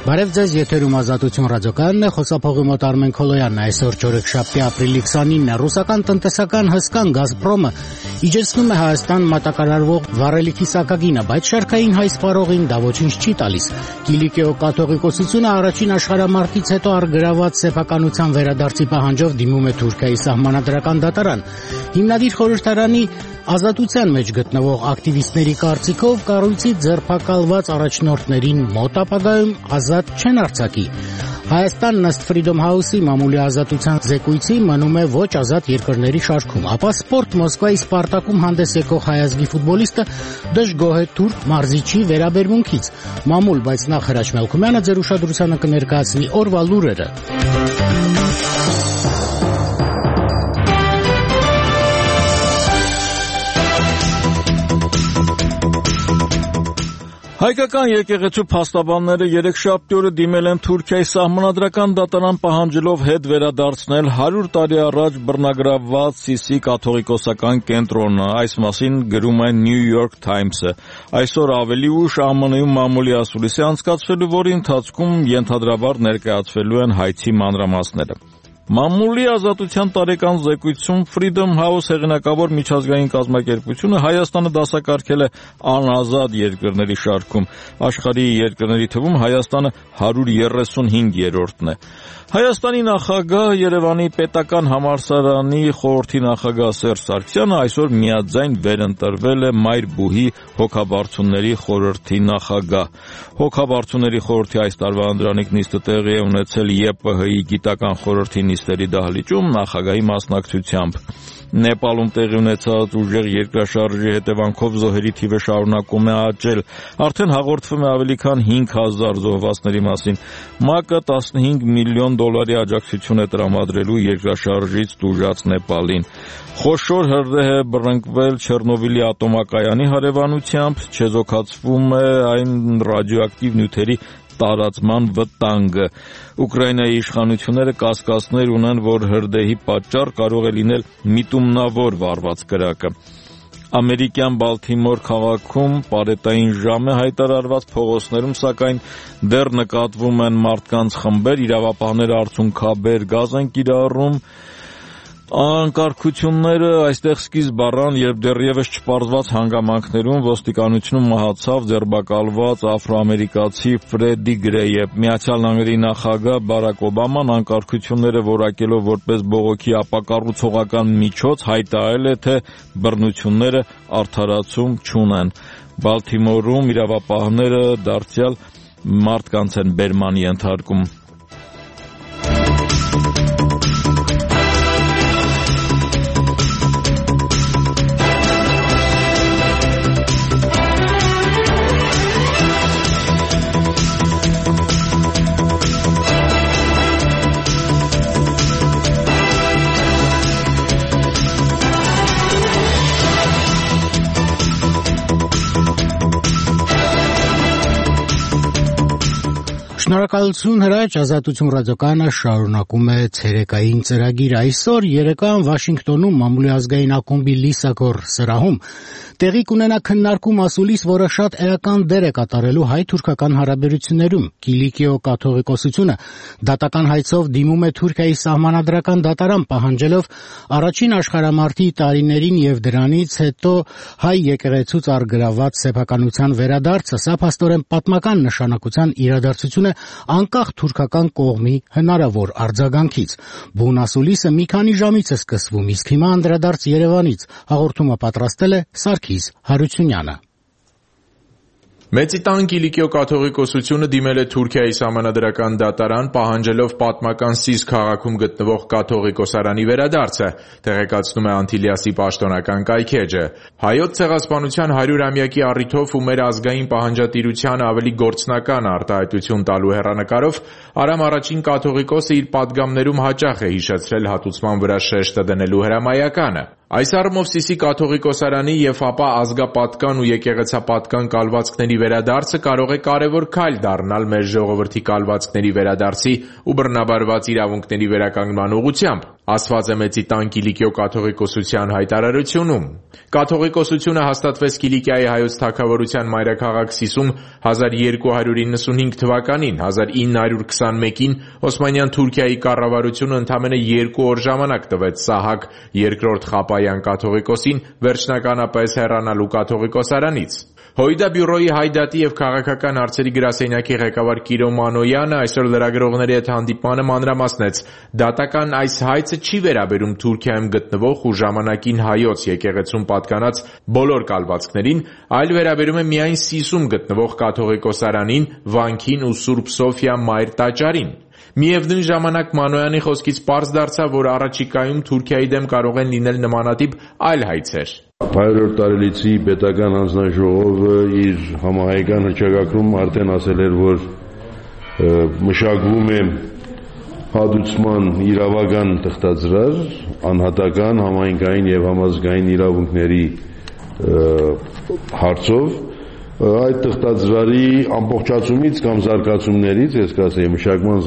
Բարև ձեզ, եթերում Ազատություն ռադիոկայանն է, խոսափողի մոտ Արմեն Քոլոյանն է։ Այսօր չորեքշաբթի ապրիլի 29-ը ռուսական տնտեսական հսկան Գազպրոմը իջեցնում է Հայաստան մատակարարվող վառելիքի սակագինը, բայց շարքային հայ սպառողին դա ոչինչ չի տալիս։ Կիլիկիո կաթողիկոսությունը առաջին աշխարհամարտից հետո առգրաված սեփականության վերադարձի պահանջով դիմում է Թուրքիայի սահմանադրական դատարան։ Հիմնադիր խորհրդարանի ազատության մեջ գտնվող ակտիվիստների կարծիքով կառույցից ձերբակալված առաջնորդներին մոտ ապագայում ազատ չեն արձակի։ Հայաստանն ըստ Freedom House-ի մամուլի ազատության զեկույցի մնում է ոչ ազատ երկրների շարքում, ապա Sport Մոսկվայի Սպարտակում հանդես եկող հայ ազգի ֆուտբոլիստը դժգոհ է թուրք մարզիչի վերաբերմունքից։ Մամուլ, բայց նախ Հրաչ Մելքումյանը ձեր ուշադրությանը կներկայացնի օրվա լուրերը։ Հայկական եկեղեցու փաստաբանները երեքշաբթի օրը դիմել են Թուրքիայի սահմանադրական դատարան պահանջելով հետ վերադարձնել 100 տարի առաջ բռնագրավված Սիսի կաթողիկոսական կենտրոնը։ Այս մասին գրում է New York Times-ը։ Այսօր ավելի ուշ ԱՄՆ-ում մամուլի ասուլիս է անցկացվելու, որի ընթացքում ենթադրաբար ներկայացվելու են հայցի մանրամասները։ Մամուլի ազատության տարեկան զեկույցում Freedom House հեղինակավոր միջազգային կազմակերպությունը Հայաստանը դասակարգել է անազատ երկրների շարքում։ Աշխարհի երկրների թվում Հայաստանը 135-րդն է։ Հայաստանի նախագահ, Երևանի պետական համալսարանի խորհրդի նախագահ Սերժ Սարգսյանը այսօր միաձայն վերընտրվել է Մայրբուհի հոգաբարձությունների խորհրդի նախագահ։ Հոգաբարձությունների խորհրդի այս տարվա անդրանիկ նիստը տեղի է ունեցել ԵՊՀ-ի գիտական խորհրդի նիստերի դահլիճում նախագահի մասնակցությամբ։ Նեպալում տեղի ունեցած ուժեղ երկրաշարժի հետևանքով զոհերի թիվը շարունակում է աճել։ Արդեն հաղորդվում է ավելի քան 5000 զոհվածների մասին։ ՄԱԿ-ը 15 միլիոն դոլարի աջակցություն է տրամադրելու երկրաշարժից տուժած Նեպալին։ Խոշոր հրդեհ է բռնկվել Չեռնոբիլի ատոմակայանի հարևանությամբ, չեզոքացվում է այն ռադիոակտիվ նյութերի տարածման վտանգը։ Ուկրաինայի իշխանությունները կասկածներ ունեն, որ հրդեհի պատճառ կարող է լինել միտումնավոր վառված կրակը։ Ամերիկյան Բալթիմոր քաղաքում պարետային ժամ է հայտարարված, փողոցներում սակայն դեռ նկատվում են մարդկանց խմբեր, իրավապահները արցունքաբեր գազ են կիրառում։ Անկարգությունները այստեղ սկիզբ առան, երբ դեռևս չպարզված հանգամանքներում ոստիկանությունում մահացավ ձերբակալված աֆրոամերիկացի Ֆրեդի Գրեյը։ Միացյալ Նահանգների նախագահ Բարակ Օբաման անկարգությունները որակելով որպես բողոքի ապակառուցողական միջոց հայտարարել է, թե բռնությունները արդարացում չունեն։ Բալթիմորում իրավապահները դարձյալ մարդկանց են բերման ենթարկում։ Շնորհակալություն Հրաչ, Ազատություն ռադիոկայանը շարունակում է ցերեկային ծրագիր։ Այսօր երեկոյան Վաշինգտոնում մամուլի ազգային ակումբի Լիսագոր սրահում տեղի կունենա քննարկում ասուլիս, որը շատ էական դեր է կատարելու հայ-թուրքական հարաբերություններում։ Կիլիկիո կաթողիկոսությունը դատական հայցով դիմում է Թուրքիայի սահմանադրական դատարան պահանջելով առաջին աշխարհամարտի տարիներին եւ դրանից հետո հայ եկեղեցուց առգրաված սեփականության վերադարձը։ Սա փաստորեն պատմական նշանակության իրադարձություն է անկախ թուրքական կողմի հնարավոր արձագանքից։ Բուն ասուլիսը մի քանի ժամից է սկսվում, իսկ հիմա անդրադարձ Երևանից։ Հաղորդումը պատրաստել է Սարգիս Հարությունյանը։ Մեծիտան Կիլիկիո կաթողիկոսությունը դիմել է Թուրքիայի սահմանադրական դատարան պահանջելով պատմական Սիս քաղաքում գտնվող կաթողիկոսարանի վերադարձը, տեղեկացնում է Անտիլիասի պաշտոնական կայքէջը։ Հայոց ցեղասպանության 100-ամյակի առիթով ու մեր ազգային պահանջատիրության ավելի գործնական արտահայտություն տալու հեռանկարով Արամ առաջին կաթողիկոսը իր պատգամներում հաճախ է հիշեցրել հատուցման վրա շեշտը դնելու հրամայականը։ Այս առումով Սիսի կաթողիկոսարանի եւ ապա ազգապատկան ու եկեղեցապատկան կալվածքների վերադարձը կարող է կարևոր քայլ դառնալ մեր ժողովրդի կալվածքների վերադարձի ու բռնաբարված իրավունքների վերականգնման ուղղությամբ, ասված է Մեծի տան Կիլիկիո կաթողիկոսության հայտարարությունում։ Կաթողիկոսությունը հաստատվեց Կիլիկիայի հայոց թագավորության մայրաքաղաք Սիսում 1295 թվականին, 1921-ին Օսմանյան Թուրքիայի կառավարությունը ընդամենը 2 օր ժամանակ տվեց Սահակ II Խապայան կաթողիկոսին վերջնականապես հեռանալու կաթողիկոսարանից։ Հոյդա բյուրոյի հայդատի եւ քաղաքական հարցերի գրասենյակի ղեկավար Կիրո Մանոյանը այսօր լրագրողների հետ հանդիպմանը մանրամասնեց. դատական այս հայցը չի վերաբերում Թուրքիայում գտնվող ու ժամանակին հայոց եկեղեցուն պատկանած բոլոր կալվածքներին, այլ վերաբերում է միայն Սիսում գտնվող կաթողիկոսարանին, վանքին ու Սուրբ Սոֆիա մայր տաճարին։ Միևնույն ժամանակ Մանոյանի խոսքից պարզ դարձավ, որ առաջիկայում Թուրքիայի դեմ կարող են լինել նմանատիպ այլ հայցեր։ 100-րդ տարելիցի պետական հանձնաժողովը իր համահայկան հռչակագրում արդեն ասել էր, որ մշակվում է հատուցման իրավական թղթածրար, անհատական, համայնքային եւ համազգային իրավունքների հարցով, այդ թղթածրարի ամբողջացումից կամ զարգացումներից, ես կասեի մշակման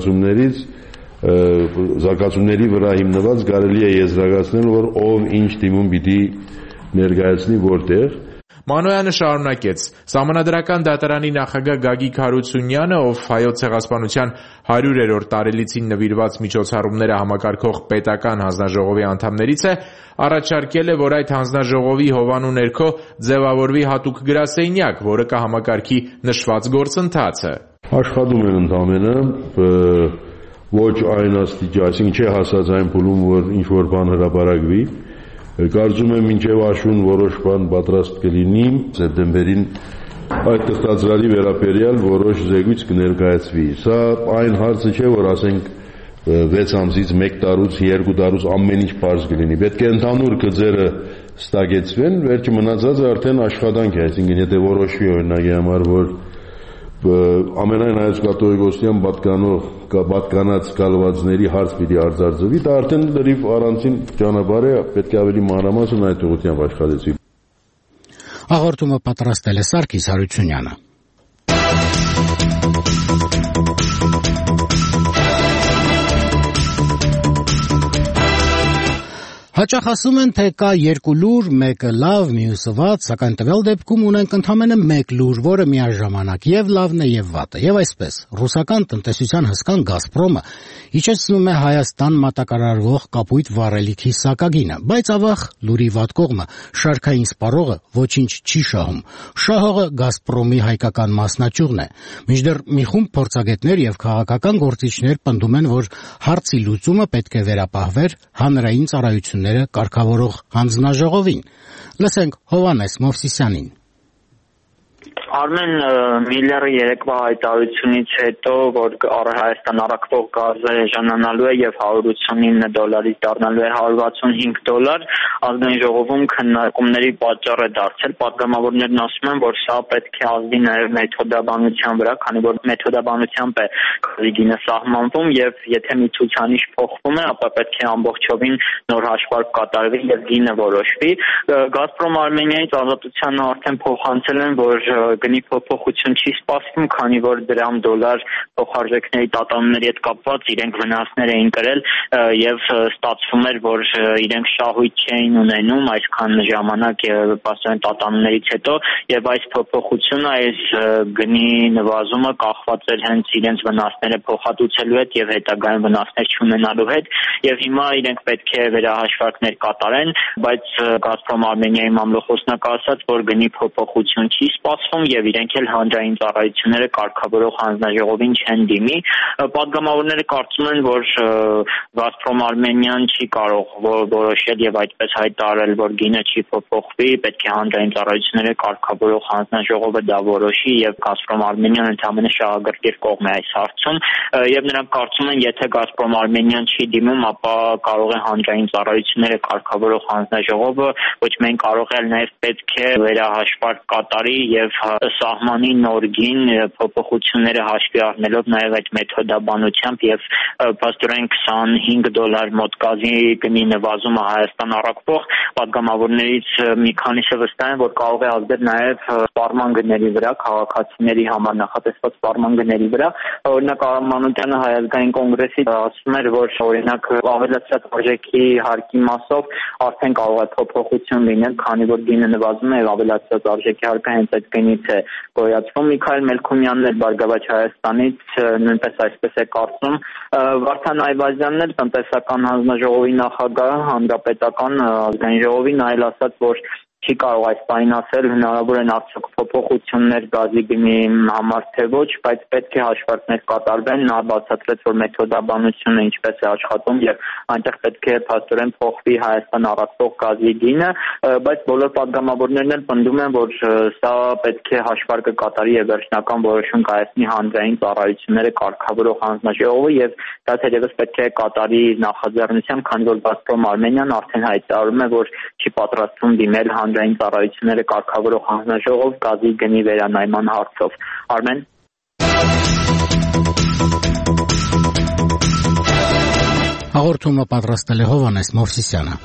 զարգացումների վրա հիմնված կարելի է եզրակացնել, որ ով ինչ դիմում պիտի ներկայացնի որտեղ։ Մանոյանը շարունակեց. Սահմանադրական դատարանի նախագահ Գագիկ Հարությունյանը, ով հայոց ցեղասպանության 100-րդ տարելիցին նվիրված միջոցառումները համակարգող պետական հանձնաժողովի անդամներից է, առաջարկել է, որ այդ հանձնաժողովի հովանու ներքո ձևավորվի հատուկ գրասենյակ, որը կհամակարգի նշված գործընթացը։ Աշխատում են ընդամենը ոչ այն աստիճան, այսինքն չի հասած այն փուլում, որ ինչ որ բան հրապարակվի։ Կարծում եմ մինչև աշուն որոշ բան պատրաստ կլինի, սեպտեմբերին այդ թղթածրարի վերաբերյալ որոշ զեկույց կներկայացվի։ Սա այն հարցը չէ, որ ասենք 6 ամսից 1 տարուց 2 տարուց ամեն ինչ պարզ կլինի։ Պետք է ընդհանուր գծերը ստագեցվեն, վերջը մնացածը արդեն աշխատանք է, այսինքն եթե որոշվի օրինակի համար, որ ամենայն հայոց կաթողիկոսության պատկանած կալվածների հարց պիտի արձարծվի, դա արդեն լրիվ առանցին ճանապարհ է, պետք է ավելի մանրամասն այդ ուղղությամբ աշխատեցվի։ Հաղորդումը պատրաստել է Սարգիս Հարությունյանը։ Հաճախ ասում են, թե կա 2 լուր, մեկը լավ, մյուսը վատ, սակայն տվյալ դեպքում ունենք ընդամենը 1 լուր, որը միաժամանակ եւ լավն է եւ վատը։ Եվ այսպես, ռուսական տնտեսության հսկան «Գազպրոմը» իջեցնում է Հայաստան մատակարարվող կապույտ վառելիքի սակագինը, բայց ավաղ լուրի վատ կողմը՝ շարքային սպառողը ոչինչ չի շահում։ Շահողը «Գազպրոմի» հայկական մասնաճյուղն է։ Մինչդեռ մի խումբ փորձագետներ եւ քաղաքական գործիչներ պնդում են, որ հարցի լուծումը պետք է վերապահվեր հանրային ծառայությունները կարգավորող հանձնաժողովին։ Լսենք Հովհաննես Մովսիսյանին։ Արմեն Միլլերի երեկվա հայտարարությունից հետո, որ Հայաստան առաքվող գազը էժանանալու է եւ $189-ից դառնալու է $165, ազգային ժողովում քննարկումների պատճառ է դարձել։ Պատգամավորներն ասում են, որ սա պետք է ազդի նաեւ մեթոդաբանության վրա, քանի որ մեթոդաբանությամբ է գազի գինը սահմանվում եւ եթե մի ցուցանիշ փոխվում է, ապա պետք է ամբողջովին նոր հաշվարկ կատարվի եւ գինը որոշվի։ Գազպրոմ Արմենիայից ազատությանը արդեն փոխանցել են, որ գնի փոփոխություն չի սպասվում, քանի որ դրամ դոլար փոխարժեքների տատանումների հետ կապված իրենք վնասներ էին կրել եւ ստացվում էր, որ իրենք շահույթ չէին ունենում այսքան ժամանակ պաստորեն տատանումներից հետո եւ այս փոփոխությունը, այս գնի նվազումը կախված էր հենց իրենց վնասները փոխհատուցելու հետ եւ հետագայում վնասներ չունենալու հետ եւ հիմա իրենք պետք է վերահաշվարկներ կատարեն, բայց Գազպրոմ Արմենիայի մամլոխոսնակը ասաց, որ գնի փոփոխություն չի սպասվում եւ իրենք էլ հանրային ծառայությունները կարգավորող հանձնաժողովին չեն դիմի։ Պատգամավորները կարծում են, որ Գազպրոմ Արմենիան չի կարող որոշել եւ այդպես հայտարարել, որ գինը չի փոփոխվի, պետք է հանրային ծառայությունները կարգավորող հանձնաժողովը դա որոշի եւ Գազպրոմ Արմենիան ընդհանրապես շահագրգիռ կողմ է այս հարցում եւ նրանք կարծում են, եթե Գազպրոմ Արմենիան չի դիմում, ապա կարող է հանրային ծառայությունները կարգավորող հանձնաժողովը ոչ միայն կարող է, այլ նաեւ պետք է վերահաշվարկ կատարի եւ սահմանի նորգին փոփոխությունները հաշվի առնելով նաև այդ մեթոդաբանությամբ եւ փաստորեն $25 մոտ գազի գնի նվազումը Հայաստան առաքվող պատգամավորներից մի քանիսը վստահ են, որ կարող է ազդել նաև սպառման գների վրա, քաղաքացիների համար նախատեսված սպառման գների վրա։ Օրինակ Արամ Մանուկյանը Հայ ազգային կոնգրեսից ասում էր, որ օրինակ ավելացած արժեքի հարկի մասով արդեն կարող է փոփոխություն լինել, քանի որ գինը նվազում է եւ ավելացած արժեքի հարկը հենց այդ գնից է գոյացվում։ Միքայել Մելքումյանն էլ Բարգավաճ Հայաստանից նույնպես այսպես է կարծում։ Վարդան Այվազյանն էլ տնտեսական հանձնաժողովի նախագահ, հանրապետական ազգային ժողովին այլ ասաց, որ չի կարող այս բանին ասել հնարավոր են արդյոք փոփոխություններ գազի գնի համար թե ոչ, բայց պետք է հաշվարկներ կատարվեն։ Նա բացատրեց, որ մեթոդաբանությունը ինչպես է աշխատում եւ այնտեղ պետք է փաստորեն փոխվի Հայաստան առաքվող գազի գինը, բայց բոլոր պատգամավորներն էլ պնդում են, որ սա պետք է հաշվարկը կատարի եւ վերջնական որոշում կայացնի հանրային ծառայությունները կարգավորող հանձնաժողովը եւ դա թերևս պետք է կատարի նախաձեռնությամբ, քանի որ Gazprom Armenian արդեն հայտարարում է, որ չի պատրաստվում դիմել հանրային ծառայությունները կարգավորող հանձնաժողով գազի գնի վերանայման հարցով։ Արմեն։ Հաղորդումը պատրաստել է Հովհաննես Մովսիսյանը։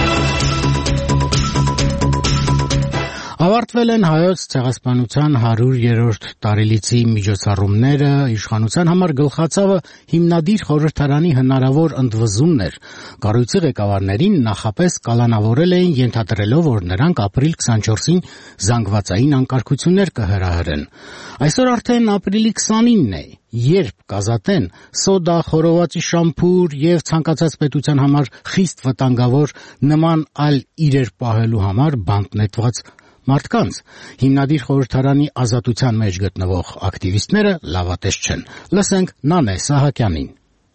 Ավարտվել են Հայոց ցեղասպանության 100-րդ տարելիցի միջոցառումները, իշխանության համար գլխացավը հիմնադիր խորհրդարանի հնարավոր ընդվզումներ։ Կառույցի ղեկավարներին նախապես կալանավորել էին, ենթադրելով, որ նրանք ապրիլ 24-ին զանգվածային անկարգություններ կհրահրեն։ Այսօր արդեն ապրիլի 29-ն է, երբ կազատեն սոդա, խորովածի շամփուր եւ ցանկացած պետության համար խիստ վտանգավոր նման այլ իրեր պահելու համար բանտ մարդկանց։ Հիմնադիր խորհրդարանի ազատության մեջ գտնվող ակտիվիստները լավատես չեն։ Լսենք Նանե Սահակյանին։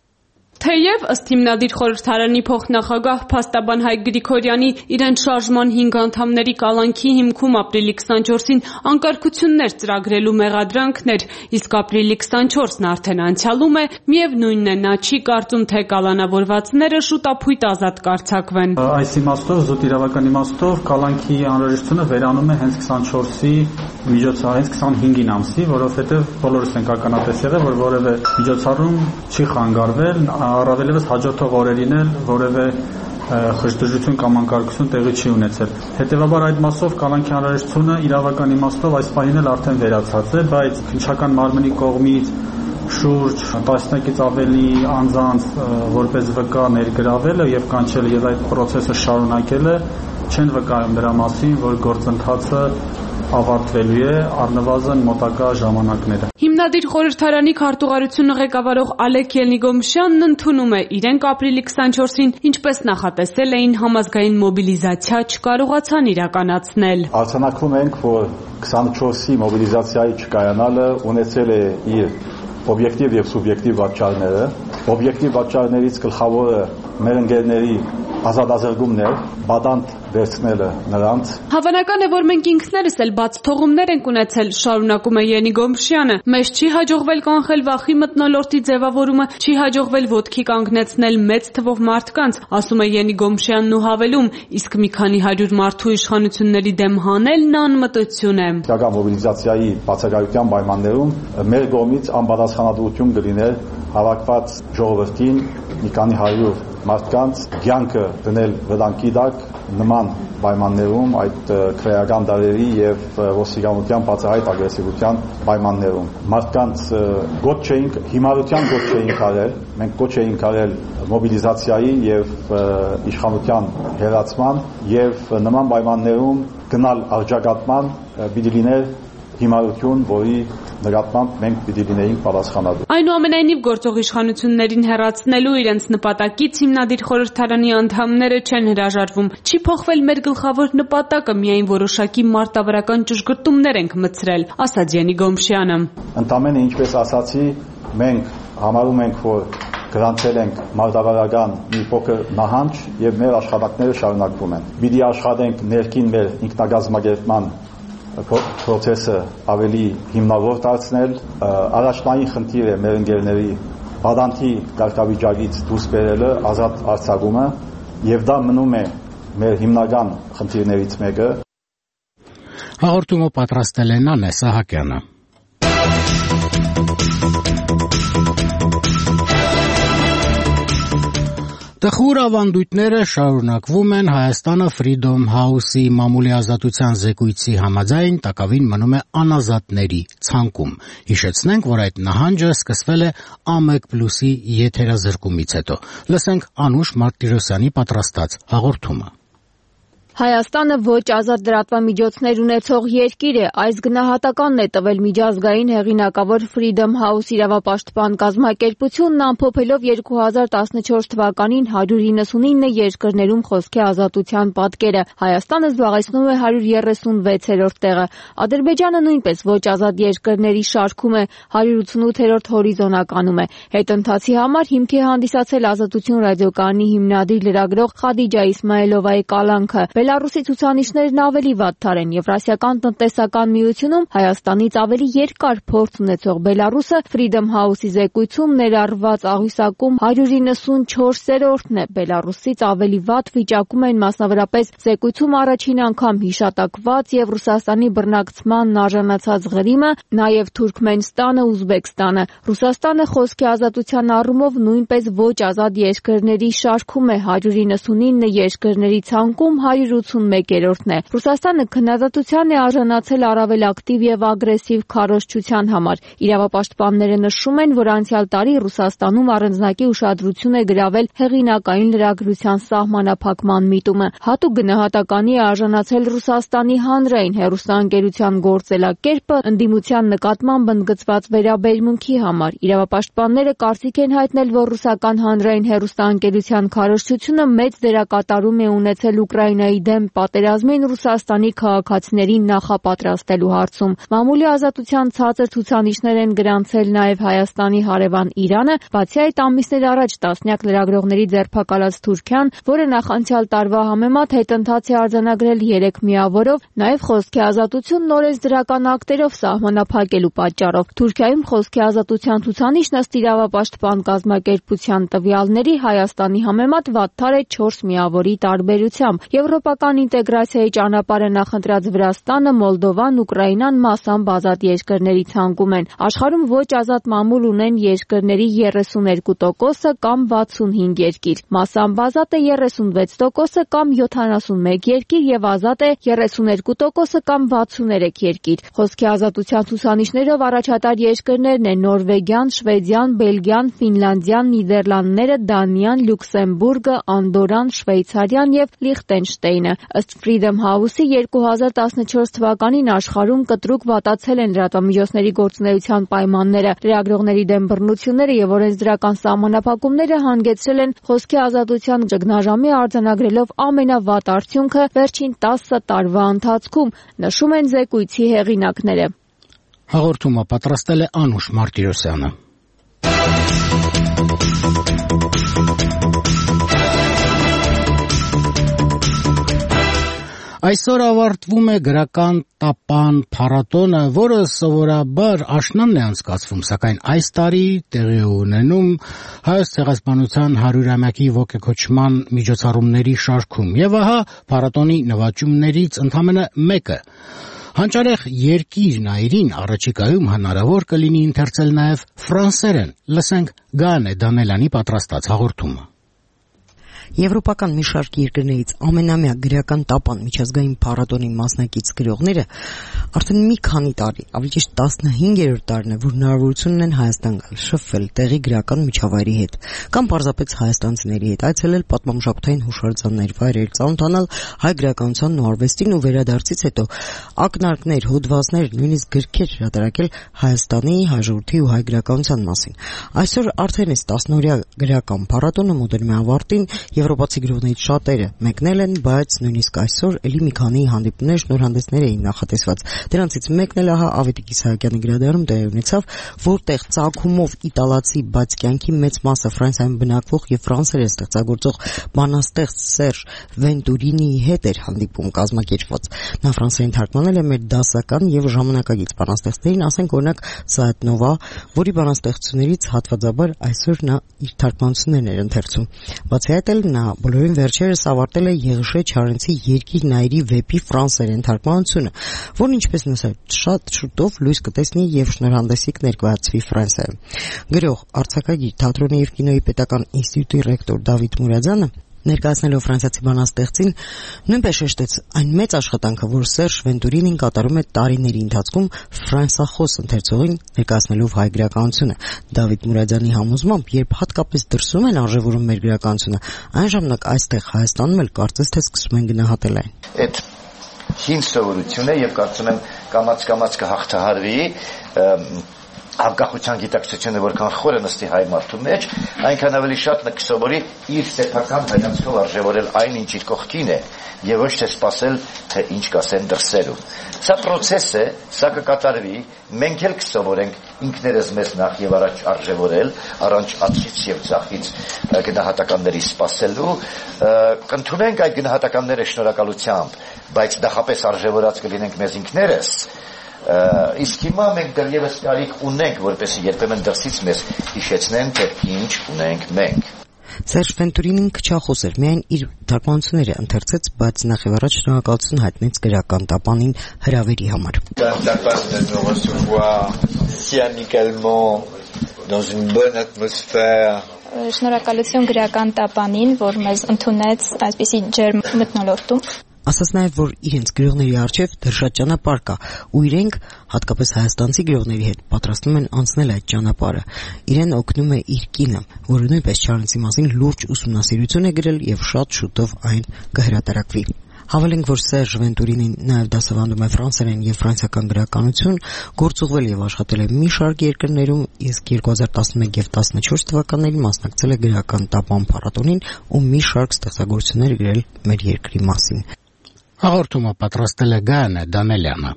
Թեև ըստ հիմնադիր խորհրդարանի փոխնախագահ փաստաբան Հայկ Գրիգորյանի իրեն շարժման 5 անդամների կալանքի հիմքում ապրիլի 24-ին անկարգություններ ծրագրելու մեղադրանքն էր, իսկ ապրիլի 24-ն արդեն անցյալում է, միևնույնն է, նա չի կարծում, թե կալանավորվածները շուտապույտ ազատ կարձակվեն։ Այս իմաստով, զուտ իրավական իմաստով, կալանքի անհրաժեշտությունը վերանում է հենց 24-ի միջոցառումից 25-ին ամսի, որովհետև բոլորս ենք ականատես եղել, որ որևէ միջոցառում չի խանգարվել, առավելևս հաջորդող օրերին էլ որևէ խժդժություն կամ անկարգություն տեղի չի ունեցել։ Հետևաբար այդ մասով կալանքի անհրաժեշտությունը իրավական իմաստով այս պահին էլ արդեն վերացած է, բայց քննչական մարմնի կողմից շուրջ 10-ից ավելի անձանց որպես վկա ներգրավելը եւ կանչելը եւ այդ process-ը շարունակելը չեն վկայում դրա մասին, որ գործընթացը ավարտվելու է առնվազն մոտակա ժամանակները։ Հիմնադիր խորհրդարանի քարտուղարությունը ղեկավարող Ալեք Ելնիգոմշյանն ընդունում է, իրենք ապրիլի 24-ին ինչպես նախատեսել էին համազգային մոբիլիզացիա չկարողացան իրականացնել։ Արձանագրում ենք, որ 24-ի մոբիլիզացիայի չկայանալը ունեցել է իր օբյեկտիվ եւ սուբյեկտիվ պատճառները։ Օբյեկտիվ պատճառներից գլխավորը մեր ընկերների ազատազրկումն է, բադանտ վերցնելը նրանց։ Հավանական է, որ մենք ինքներս էլ բաց թողումներ ենք ունեցել, շարունակում է Ելնիգոմշյանը։ Մեզ չի հաջողվել կանխել վախի մթնոլորտի ձևավորումը, չի հաջողվել ոտքի կանգնեցնել մեծ թվով մարդկանց, ասում է Ելնիգոմշյանն ու հավելում, իսկ մի քանի 100 մարդու իշխանությունների դեմ հանելն անմտություն է։ Իրական մոբիլիզացիայի բացակայության պայմաններում մեր կողմից անպատասխանատվություն կլիներ հավաքված ժողովրդին մի քանի 100 մարդկանց կյանքը դնել վտանգի տակ նման պայմաններում, այդ քրեական դարերի եւ ոստիկանության բացահայտ ագրեսիվության պայմաններում մարդկանց գոչ չէինք, հիմարության գոչ չէինք արել, մենք գոչ էինք արել մոբիլիզացիայի եւ իշխանության հերացման եւ նման պայմաններում գնալ արձակատման պիտի լիներ հիմարություն, որի նկատմամբ մենք պիտի լինեինք պատասխանատու։ Այնուամենայնիվ գործող իշխանություններին հեռացնելու իրենց նպատակից հիմնադիր խորհրդարանի անդամները չեն հրաժարվում։ Չի փոխվել մեր գլխավոր նպատակը, միայն որոշակի մարտավարական ճշգրտումներ ենք մտցրել, ասաց Ելնիգոմշյանը։ Ընդամենը ինչպես ասացի, մենք համարում ենք, որ գրանցել ենք մարտավարական մի փոքր նահանջ եւ մեր աշխատանքները շարունակվում են։ Պիտի աշխատենք ներքին մեր ինքնագազմագերբման process-ը ավելի հիմնավոր դարձնել, առաջնային խնդիրը մեր ընկերների բադանտի կարգավիճակից դուրս բերելը, ազատ արձակումը, եւ դա մնում է մեր հիմնական խնդիրներից մեկը։ Հաղորդումը պատրաստել է Նանե Սահակյանը։ Տխուր ավանդույթները շարունակվում են Հայաստանը Freedom House-ի մամուլի ազատության զեկույցի համաձայն տակավին մնում է անազատների ցանկում։ Հիշեցնենք, որ այդ նահանջը սկսվել է A1+-ի եթերազրկումից հետո։ Լսենք Անուշ Մարտիրոսյանի պատրաստած հաղորդումը։ Հայաստանը ոչ ազատ լրատվամիջոցներ ունեցող երկիր է, այս գնահատականն է տվել միջազգային հեղինակավոր Freedom House իրավապաշտպան կազմակերպությունն ամփոփելով 2014 թվականին 199 երկրներում խոսքի ազատության պատկերը։ Հայաստանը զբաղեցնում է 136-րդ տեղը։ Ադրբեջանը նույնպես ոչ ազատ երկրների շարքում է, 188-րդ հորիզոնականում է։ Հետընթացի համար հիմք է հանդիսացել Ազատություն ռադիոկայանի հիմնադիր լրագրող Խադիջա Իսմայելովայի կալանքը։ Բելարուսի ցուցանիշներն ավելի վատթար են։ Եվրասիական տնտեսական միությունում Հայաստանից ավելի երկար փորձ ունեցող Բելարուսը Freedom House-ի զեկույցում ներառված աղյուսակում 194-րդն է։ Բելարուսից ավելի վատ վիճակում են մասնավորապես զեկույցում առաջին անգամ հիշատակված եւ Ռուսաստանի բռնակցմանն արժանացած Ղրիմը, նաեւ Թուրքմենստանը, Ուզբեկստանը։ Ռուսաստանը խոսքի ազատության առումով նույնպես ոչ ազատ երկրների շարքում է, 199 երկրների ցանկում 181-րդն է։ Ռուսաստանը քննադատության է արժանացել առավել ակտիվ եւ ագրեսիվ քարոզչության համար։ Իրավապաշտպանները նշում են, որ անցյալ տարի Ռուսաստանում առանձնակի ուշադրություն է գրավել հեղինակային լրագրության սահմանափակման միտումը։ Հատուկ գնահատականի է արժանացել Ռուսաստանի հանրային հեռուստաընկերության գործելակերպը ընդդիմության նկատմամբ ընդգծված վերաբերմունքի համար։ Իրավապաշտպանները կարծիք են հայտնել, որ ռուսական հանրային հեռուստաընկերության քարոզչությունը մեծ դերակատարում է ունեցել Ուկրաինայի դեմ պատերազմին Ռուսաստանի քաղաքացիներին նախապատրաստելու հարցում։ Մամուլի ազատության ցածր ցուցանիշներ են գրանցել նաև Հայաստանի հարևան Իրանը, բացի այդ ամիսներ առաջ տասնյակ լրագրողների ձերբակալած Թուրքիան, որը նախանցյալ տարվա համեմատ հետընթաց է արձանագրել 3 միավորով, նաև խոսքի ազատությունն օրենսդրական ակտերով սահմանափակելու պատճառով։ Թուրքիայում խոսքի ազատության ցուցանիշն ըստ իրավապաշտպան կազմակերպության տվյալների Հայաստանի համեմատ վատթար է 4 միավորի տարբերությամբ։ Եվրոպական ինտեգրացիայի ճանապարհը նախընտրած Վրաստանը, Մոլդովան, Ուկրաինան մասամբ ազատ երկրների ցանկում են։ Աշխարհում ոչ ազատ մամուլ ունեն երկրների 32%-ը կամ 65 երկիր։ Մասամբ ազատ է 36%-ը կամ 71 երկիր եւ ազատ է 32%-ը կամ 63 երկիր։ Խոսքի ազատության ցուցանիշներով առաջատար երկրներն են Նորվեգիան, Շվեդիան, Բելգիան, Ֆինլանդիան, Նիդերլանդները, Դանիան, Լյուքսեմբուրգը, Անդորան, Շվեյցարիան եւ Լիխտենշտեյնը։ Ըստ Freedom House-ի 2014 թվականին աշխարհում կտրուկ վատացել են լրատվամիջոցների գործունեության պայմանները։ Լրագրողների դեմ բռնությունները եւ օրենսդրական սահմանափակումները հանգեցրել են խոսքի ազատության ճգնաժամի արձանագրելով ամենավատ արդյունքը վերջին 10 տարվա ընթացքում, նշում են զեկույցի հեղինակները։ Հաղորդումը պատրաստել է Անուշ Մարտիրոսյանը։ Այսօր ավարտվում է գրական տապան փառատոնը, որը սովորաբար աշնանն է անցկացվում, սակայն այս տարի տեղի ունենում Հայոց ցեղասպանության 100-ամյակի ոգեկոչման միջոցառումների շարքում։ Եվ ահա փառատոնի նվաճումներից ընդամենը մեկը հանճարեղ երկիր նայրին առաջիկայում հնարավոր կլինի ընթերցել նաև ֆրանսերեն։ Լսենք Գանե Դանելյանի պատրաստած հաղորդումը։ Եվրոպական մի շարք երկրներից ամենամյա գրական տապան միջազգային փառատոնի մասնակից գրողները արդեն մի քանի տարի, ավելի ճիշտ 15-րդ տարին է, որ հնարավորություն ունեն Հայաստան գալ, շփվել տեղի գրական միջավայրի հետ, կամ պարզապես հայաստանցիների հետ այցելել պատմամշակութային հուշարձաններ, վայրեր, ծանոթանալ հայ գրականությանն ու արվեստին ու վերադարձից հետո ակնարկներ, հոդվածներ, նույնիսկ գրքեր հրատարակել Հայաստանի, հայ ժողովրդի ու հայ գրականության մասին։ Այսօր արդեն այս 10-օրյա գրական փառատոնը մոտենում է ավարտին, եվրոպացի գրողներից շատերը մեկնել են, բայց նույնիսկ այսօր էլի մի քանի հանդիպումներ, շնորհանդեսներ էին նախատեսված։ Դրանցից մեկն էլ ահա Ավետիք Իսահակյանի գրադարանում տեղի ունեցավ, որտեղ ծագումով իտալացի, բայց կյանքի մեծ մասը Ֆրանսիայում բնակվող եւ ֆրանսերեն ստեղծագործող բանաստեղծ Սերժ Վենտուրինիի հետ էր հանդիպում կազմակերպված։ Նա ֆրանսերեն թարգմանել է մեր դասական եւ ժամանակակից բանաստեղծներին, ասենք օրինակ Սայեդ Նովա, որի բանաստեղծություններից հատվածաբար այսօր նա իր թարգմանություններն էր ընթերցում։ Բացի այդ էլ նա բոլորին վերջերս ավարտել է Եղիշե Չարենցի «Երկիր Նայիրի» վեպի ֆրանսերեն թարգմանությունը, որն ինչպես նշեց շատ շուտով լույս կտեսնի եւ շնորհանդեսի կներկայացվի Ֆրանսիայում։ Գրող, արձակագիր, թատրոնի եւ կինոյի պետական ինստիտուտի ռեկտոր Դավիթ Մուրադյանը ներկայացնելով ֆրանսիացի բանաստեղծին նույնպես շեշտեց այն մեծ աշխատանքը, որ Սերժ Վենտուրինին կատարում է տարիների ընթացքում ֆրանսախոս ընթերցողին ներկայացնելով հայ գրականությունը։ Դավիթ Մուրադյանի համոզմամբ, երբ հատկապես դրսում են արժևորում մեր գրականությունը, այն ժամանակ այստեղ Հայաստանում էլ կարծես թե սկսում են գնահատել այն։ Այդ հին սովորությունը եւ կարծում եմ կամաց կհաղթահարվի անկախության գիտակցությունը որքան խոր է նստի հայ մարդու մեջ, այնքան ավելի շատ նա կսովորի իր սեփական հայացքով արժևորել այն, ինչ իր կողքին է, եւ ոչ թե սпасել, թե ինչ կասեն դրսերում։ Սա process է, սա կկատարվի, մենք էլ կսովորենք ինքներս մեզ նախ եւ առաջ արժևորել, առանց ածից եւ ցախից գնահատականների սпасելու, կընդունենք այդ գնահատականները շնորհակալությամբ, բայց նախապես արժևորած կլինենք մեզ ինքներս։ Իսկ հիմա մենք դեռևս կարիք ունենք, որպեսզի երբեմն դրսից մեզ հիշեցնեն, թե ինչ ունենք մենք։ Սերժ Վենտուրինին քչախոս էր, միայն իր թարգմանությունները ընթերցեց, բայց նախ եւ առաջ շնորհակալություն հայտնեց գրական տապանին հրավերի համար։ Շնորհակալություն գրական տապանին, որ մեզ ընդունեց այսպիսի ջերմ մթնոլորտում։ Ասաց նաև, որ իրենց գրողների առջև դեռ շատ ճանապարհ կա, ու իրենք, հատկապես հայաստանցի գրողների հետ, պատրաստվում են անցնել այդ ճանապարհը։ Իրեն օգնում է իր կինը, որը նույնպես Չարենցի մասին լուրջ ուսումնասիրություն է գրել եւ շատ շուտով այն կհրատարակվի։ Հավելենք, որ Սերժ Վենտուրինին նաև դասավանդում է ֆրանսերեն եւ ֆրանսիական գրականություն, գործուղվել եւ աշխատել է մի շարք երկրներում, իսկ 2011 եւ 14 թվականներին մասնակցել է գրական տապան փառատոնին ու մի շարք ստեղծագործություններ գրել մեր երկրի մասին։ Հաղորդումը պատրաստել է Գայանե Դանելյանը։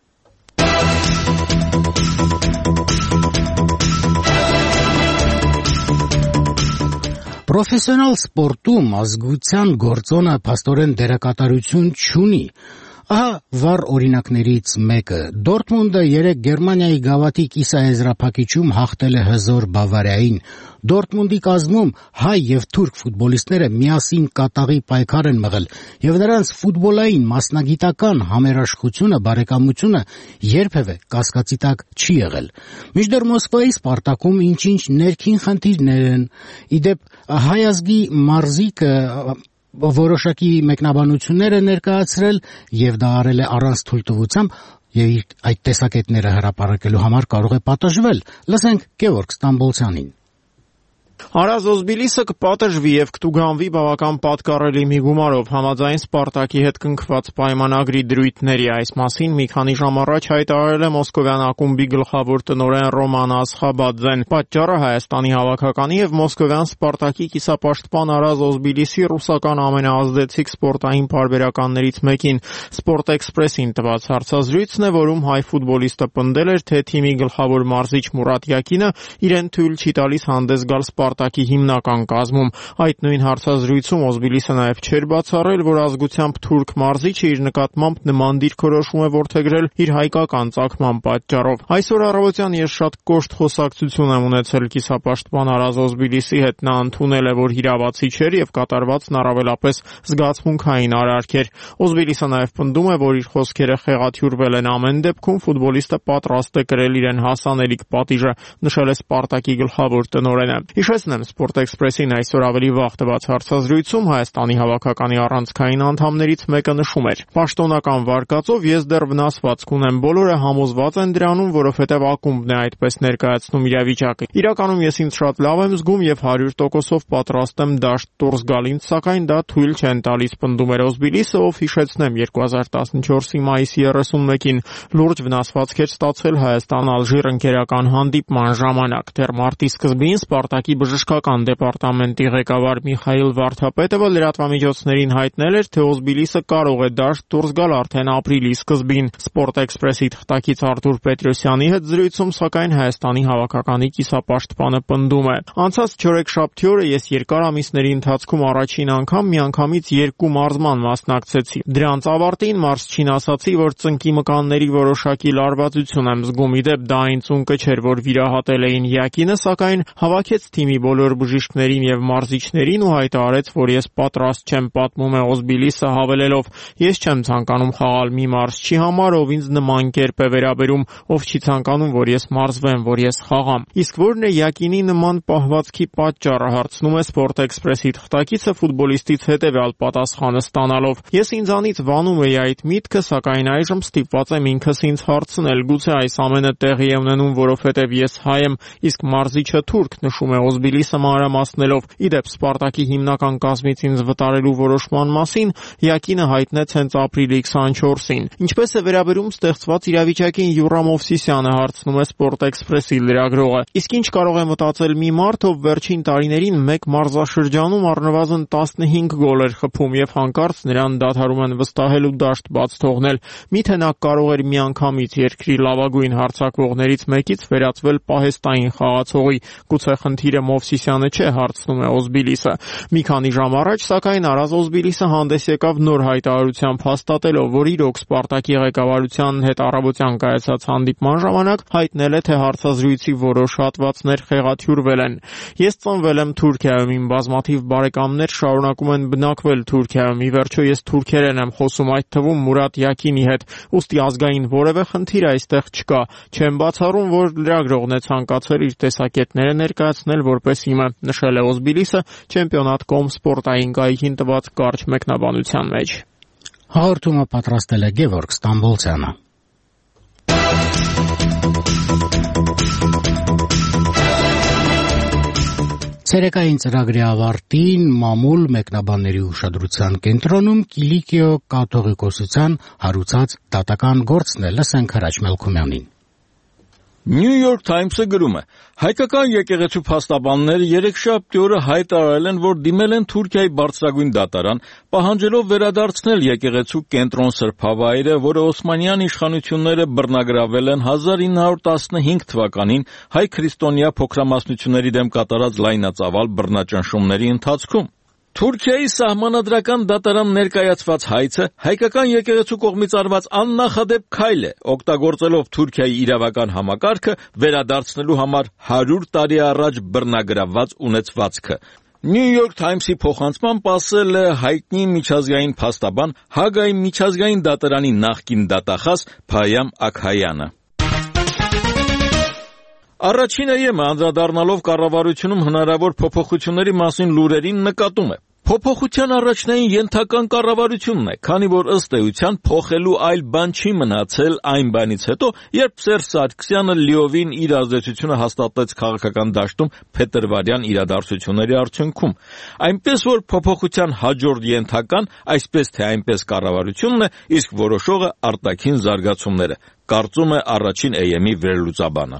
Պրոֆեսիոնալ սպորտում ազգության գործոնը փաստորեն դերակատարություն չունի։ Ահա վառ օրինակներից մեկը։ Դորտմունդը 3 Գերմանիայի գավաթի կիսաեզրափակիչում հաղթել է հզոր Բավարիային։ Դորտմունդի կազմում հայ եւ թուրք ֆուտբոլիստները միասին կատաղի պայքար են մղել, եւ նրանց ֆուտբոլային մասնագիտական համերաշխությունը, բարեկամությունը երբևէ կասկածի տակ չի եղել։ Մինչդեռ Մոսկվայի Սպարտակում ինչ-ինչ ներքին խնդիրներ են։ Իդեպ հայ ազգի մարզիկը որոշակի մեկնաբանություններ է ներկայացրել եւ դա արել է առանց թույլտվությամբ եւ այդ տեսակետները հրապարակելու համար կարող է պատժվել։ Լսենք Գևորգ Ստամբոլցյանին։ Արազ Օզբիլիսը կպատժվի եւ կտուգանվի բավական պատկառելի մի գումարով համաձայն Սպարտակի հետ կնքված պայմանագրի դրույթների։ Այս մասին մի քանի ժամ առաջ հայտարարել է Մոսկովյան ակումբի գլխավոր տնօրեն Ռոման Ասխաբադզեն։ Պատճառը Հայաստանի հավաքականի եւ Մոսկովյան Սպարտակի կիսապաշտպան Արազ Օզբիլիսի ռուսական ամենաազդեցիկ սպորտային պարբերականներից մեկին Sport Express-ին տված հարցազրույցն է, որում հայ ֆուտբոլիստը պնդել էր, թե թիմի գլխավոր մարզիչ Մուրադ Յակինը իրեն թույլ չի տալիս հանդես գալ Սպարտակի հիմնական կազմում։ Այդ նույն հարցազրույցում Օզբիլիսը նաև չէր բացառել, որ ազգությամբ թուրք մարզիչը իր նկատմամբ նման դիրքորոշում է որդեգրել իր հայկական ծագման պատճառով։ Այսօր առավոտյան ես շատ կոշտ խոսակցություն եմ ունեցել կիսապաշտպան Արազ Օզբիլիսի հետ։ Նա ընդունել է, որ հիրավացի չէր եւ կատարվածն առավելապես զգացմունքային արարք էր։ Օզբիլիսը նաև պնդում է, որ իր խոսքերը խեղաթյուրվել են ամեն դեպքում ֆուտբոլիստը պատրաստ է կրել իրեն հասանելիք պատիժը, նշել է Սպարտակի գլխավոր տնօրենը։ Հիշեցնեմ, Sport Express-ին այսօր ավելի վաղ տված հարցազրույցում Հայաստանի հավաքականի առանցքային անդամներից մեկը նշում էր. «Պաշտոնական վարկածով ես դեռ վնասվածք ունեմ, բոլորը համոզված են դրանում, որովհետև ակումբն է այդպես ներկայացնում իրավիճակը։ Իրականում ես ինձ շատ լավ եմ զգում եւ 100%-ով պատրաստ եմ դաշտ դուրս գալ, ինձ սակայն դա թույլ չեն տալիս», պնդում էր Օզբիլիսը, ով հիշեցնեմ 2014-ի մայիսի 31-ին լուրջ վնասվածք էր ստացել Հայաստան-Ալժիր ընկերական հանդիպման ժամանակ։ Դեռ մարտի սկզբին Սպարտակի բժշկական դեպարտամենտի ղեկավար Միխայիլ Վարդապետովը լրատվամիջոցներին հայտնել էր, թե Օզբիլիսը կարող է դաշտ դուրս գալ արդեն ապրիլի սկզբին։ Sport Express-ի թղթակից Արտուր Պետրոսյանի հետ զրույցում, սակայն Հայաստանի հավաքականի կիսապաշտպանը պնդում է. «Անցած չորեքշաբթի օրը ես երկար ամիսների ընթացքում առաջին անգամ միանգամից 2 մարզման մասնակցեցի։ Դրանց ավարտին մարզչին ասացի, որ ծնկի մկանների որոշակի լարվածություն եմ զգում։ Իդեպ դա այն ծունկը չէր, որ վիրահատել էին Յակինը, սակայն հավաքեց թիմի թիմի բոլոր բժիշկներին եւ մարզիչներին ու հայտարարեց, որ ես պատրաստ չեմ, պատմում է Օզբիլիսը, հավելելով. Ես չեմ ցանկանում խաղալ մի մարզչի համար, ով ինձ նման կերպ է վերաբերում, ով չի ցանկանում, որ ես մարզվեմ, որ ես խաղամ։ Իսկ որն է Յակինի նման պահվածքի պատճառը, հարցնում է Sport Express-ի թղթակիցը ֆուտբոլիստից հետևյալ պատասխանը ստանալով. Ես ինձանից վանում եի այդ միտքը, սակայն այժմ ստիպված եմ ինքս ինձ հարցնել, գուցե այս ամենը տեղի է ունենում, որովհետև ես հայ եմ, իսկ մարզիչը թուրք, նշում է Օզբիլիսը մանրամասնելով։ Իդեպ Սպարտակի հիմնական կազմից ինձ վտարելու որոշման մասին Յակինը հայտնեց հենց ապրիլի 24-ին։ Ինչպես է վերաբերում ստեղծված իրավիճակին Յուրա Մովսիսյանը, հարցնում է Sport Express-ի լրագրողը։ Իսկ ինչ կարող է մտածել մի մարդ, ով վերջին տարիներին մեկ մարզաշրջանում առնվազն 15 գոլ էր խփում եւ հանկարծ նրան դադարում են վստահել ու դաշտ բաց թողնել։ Միթե նա կարող էր միանգամից երկրի լավագույն հարձակվողներից մեկից վերածվել պահեստային խաղացողի։ Գուցե խնդիրը Մովսիսյանը չէ, հարցնում է Օզբիլիսը։ Մի քանի ժամ առաջ, սակայն, Արազ Օզբիլիսը հանդես եկավ նոր հայտարարությամբ, հաստատելով, որ իրոք Սպարտակի ղեկավարության հետ առավոտյան կայացած հանդիպման ժամանակ հայտնել է, թե հարցազրույցի որոշ հատվածներ խեղաթյուրվել են։ Ես ծնվել եմ Թուրքիայում, իմ բազմաթիվ բարեկամներ շարունակում են բնակվել Թուրքիայում։ Ի վերջո ես թուրքերեն եմ խոսում, այդ թվում Մուրադ Յակինի հետ, ուստի ազգային որևէ խնդիր այստեղ չկա։ Չեմ բացառում, որ լրագրողն է ցանկացել իր տեսակետները ներկայացնել որպես իմը, նշել է Օզբիլիսը Championat.com սպորտային կայքին տված կարճ մեկնաբանության մեջ։ Հաղորդումը պատրաստել է Գևորգ Ստամբոլցյանը։ Ցերեկային ծրագրի ավարտին մամուլ մեկնաբանների ուշադրության կենտրոնում Կիլիկիո կաթողիկոսության հարուցած դատական գործն է, լսենք Հրաչ Մելքումյանին։ New York Times-ը գրում է. հայկական եկեղեցու փաստաբանները երեքշաբթի օրը հայտարարել են, որ դիմել են Թուրքիայի բարձրագույն դատարան, պահանջելով վերադարձնել եկեղեցու կենտրոն սրբավայրը, որը օսմանյան իշխանությունները բռնագրավել են 1915 թվականին հայ քրիստոնյա փոքրամասնությունների դեմ կատարած լայնածավալ բռնաճնշումների ընթացքում։ Թուրքիայի սահմանադրական դատարան ներկայացված հայցը հայկական եկեղեցու կողմից արված աննախադեպ քայլ է, օգտագործելով Թուրքիայի իրավական համակարգը վերադարձնելու համար 100 տարի առաջ բռնագրավված ունեցվածքը։ New York Times-ի փոխանցմամբ ասել է հայտնի միջազգային փաստաբան Հագայի միջազգային դատարանի նախկին դատախազ Փայամ Աքհայանը։ Առաջինը ԵՄ անդրադառնալով կառավարությունում հնարավոր փոփոխությունների մասին լուրերին նկատում է. Փոփոխության առաջնային ենթական կառավարությունն է, քանի որ ըստ էության փոխելու այլ բան չի մնացել այն բանից հետո, երբ Սերժ Սարգսյանը լիովին իր ազդեցությունը հաստատեց քաղաքական դաշտում փետրվարյան իրադարձությունների արդյունքում։ Այնպես որ փոփոխության հաջորդ ենթական, այսպես թե այնպես կառավարությունն է, իսկ որոշողը արտաքին զարգացումները, կարծում է առաջին ԵՄ-ի վերլուծաբանը։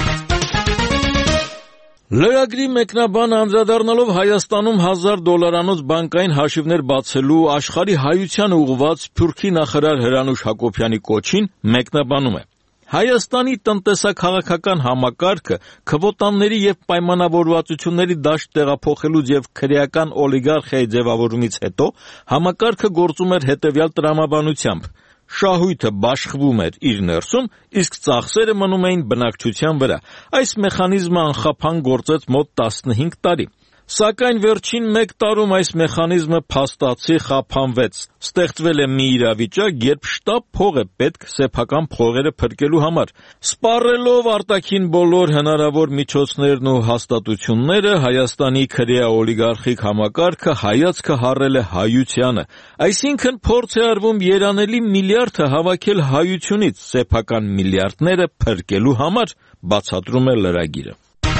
Լրագրի մեկնաբանը անդրադառնալով Հայաստանում $1000 բանկային հաշիվներ բացելու աշխարհի հայության ուղղված Թուրքի նախարար Հրանուշ Հակոբյանի կոչին մեկնաբանում է. Հայաստանի տնտեսա-քաղաքական համակարգը քվոտաների եւ պայմանավորվածությունների դաշտ տեղափոխելուց եւ քրեական օլիգարխիայի ձևավորումից հետո համակարգը գործում էր հետեւյալ տրամաբանությամբ. շահույթը բաշխվում էր իր ներսում, իսկ ծախսերը մնում էին բնակչության վրա։ Այս մեխանիզմը անխափան գործեց մոտ 15 տարի։ Սակայն վերջին 1 տարում այս մեխանիզմը փաստացի խափանվեց։ Ստեղծվել է մի իրավիճակ, երբ շտապ փող է պետք սեփական փողերը փրկելու համար։ Սպառելով արտաքին բոլոր հնարավոր միջոցներն ու հաստատությունները, Հայաստանի քրեա-օլիգարխիկ համակարգը հայացքը հառել է հայությանը։ Այսինքն փորձ է արվում երանելի միլիարդը հավաքել հայությունից սեփական միլիարդները փրկելու համար, բացատրում է լրագիրը։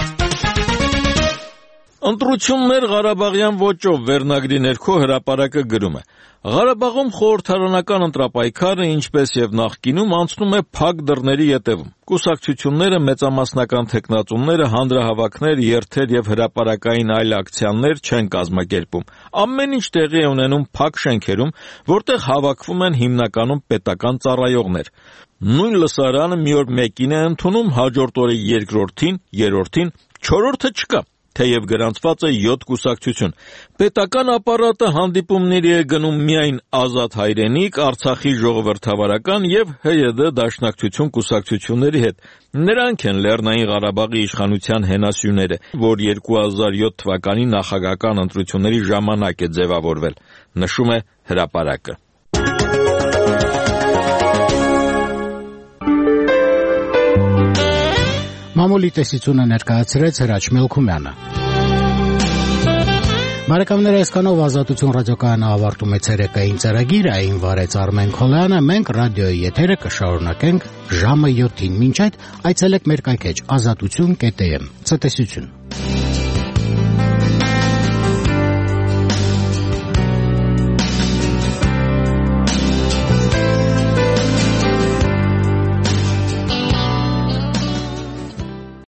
Ընտրություններ Ղարաբաղյան ոճով վերնագրի ներքո հրապարակը գրում է. Ղարաբաղում խորհրդարանական ընտրապայքարը, ինչպես եւ նախկինում, անցնում է փակ դռների ետևում։ Կուսակցությունները, մեծամասնական թեկնածուները, հանրահավաքներ, երթեր եւ հրապարակային այլ ակցիաներ չեն կազմակերպում։ Ամեն ինչ տեղի է ունենում փակ շենքերում, որտեղ հավաքվում են հիմնականում պետական ծառայողներ։ Նույն լսարանը մի օր մեկին է ընդունում, հաջորդ օրը երկրորդին, երրորդին, չորրորդը չկա։ թեև գրանցված է 7 կուսակցություն։ Պետական ապարատը հանդիպումների է գնում միայն Ազատ Հայրենիք, Արցախի ժողովրդավարական եւ ՀՅԴ դաշնակցություն կուսակցությունների հետ։ Նրանք են Լեռնային Ղարաբաղի իշխանության հենասյուները, որ 2007 թվականի նախագահական ընտրությունների ժամանակ է ձևավորվել, նշում է հրապարակը։ Մամուլի տեսությունը ներկայացրեց Հրաչ Մելքումյանը։ Բարեկամներ, այսքանով Ազատություն ռադիոկայանը ավարտում է ցերեկային ծրագիրը, այն վարեց Արմեն Քոլյանը, մենք ռադիոյի եթերը կշարունակենք ժամը 7-ին։ Մինչ այդ այցելեք մեր կայքեջ azatutun.am։ Ցտեսություն։